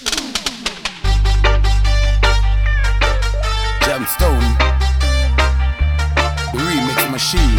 Jamstone, the remix machine.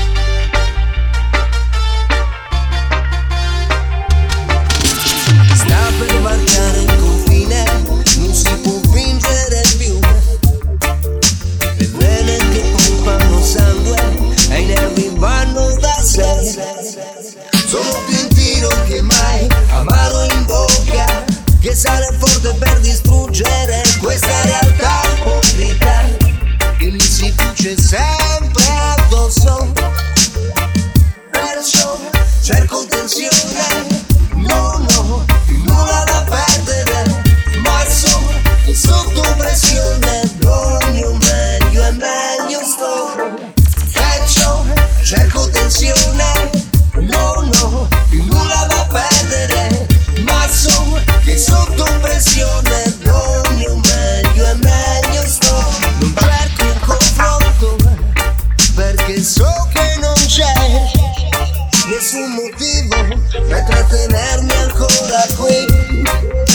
Sta per varcare il confine, non si può vincere più. Le vene che pompano sangue e i nervi vanno da sé. Sono più in tiro che mai, amaro in bocca, che sale forte per distruggere questa realtà ipocrita che mi si cuce sempre addosso. Perciò cerco tensione, no, nulla da perdere, ma so che sotto pressione do il mio meglio e meglio sto. Perciò cerco tensione, no, nulla da perdere, ma so che sotto pressione do il mio meglio e meglio sto. Non cerco il confronto perché so che non c'è nessun motivo per trattenermi ancora qui.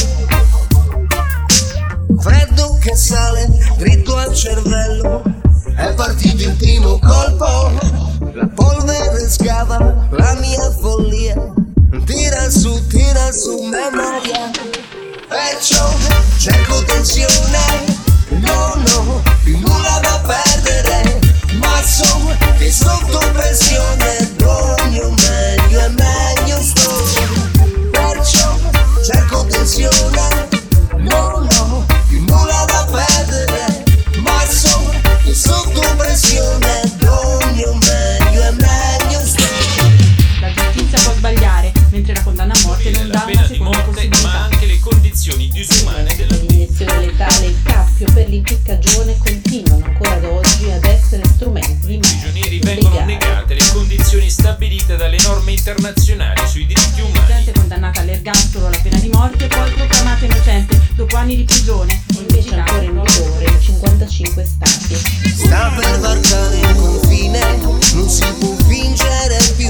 Freddo che sale dritto al cervello, è partito il primo colpo. La polvere scava la mia follia, tira su memoria. Perciò cerco tensione, no, nulla da perdere, ma so che sotto pressione do il mio meglio e meglio sto. Perciò cerco tensione, no, nulla da perdere, ma so che sotto pressione do il mio meglio e meglio sto. La giustizia può sbagliare, mentre la condanna a morte non dà una pena di seconda morte, ma possibilità. anche le condizioni disumane della vita. L'iniezione letale e il cappio per l'impiccagione continuano ancora ad oggi ad essere strumenti di Ai mafia prigionieri vengono illegale. negate le condizioni stabilite dalle norme internazionali sui diritti umani. Gente condannata all'ergastolo o alla pena di morte poi proclamata innocente dopo anni di prigione, Invece è ancora in vigore in 55 stati. Sta per varcare il confine, non si può vincere più.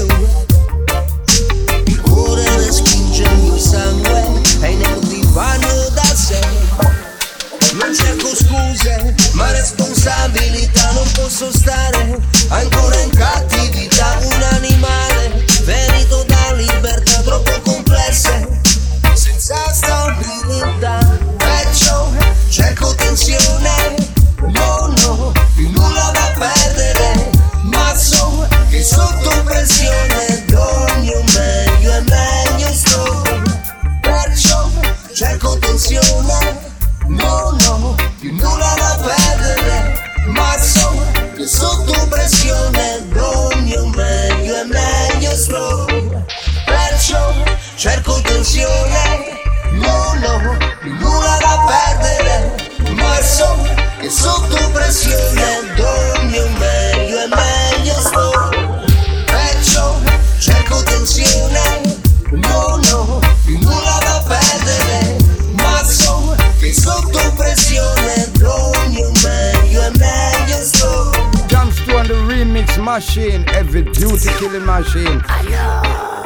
Il cuore respinge il mio sangue e i nervi vanno da sé. Non cerco scuse, ma responsabilità, non posso stare ancora in cattività. Un animale ferito da libertà troppo complesse, senza stabilità. Perciò cerco tensione, no, nulla da perdere, ma so che sotto pressione do il mio meglio e meglio sto. Perciò cerco tensione, no, nulla da perdere, ma so che sotto pressione do il mio meglio e meglio sto. Perciò cerco tensione, no, nulla da perdere, ma so che sotto pressione do il mio meglio e meglio sto. Perciò cerco tensione, no, nulla da perdere, ma so che sotto pressione do il mio meglio e meglio sto. Jamstone, the remix machine, every beauty killing machine.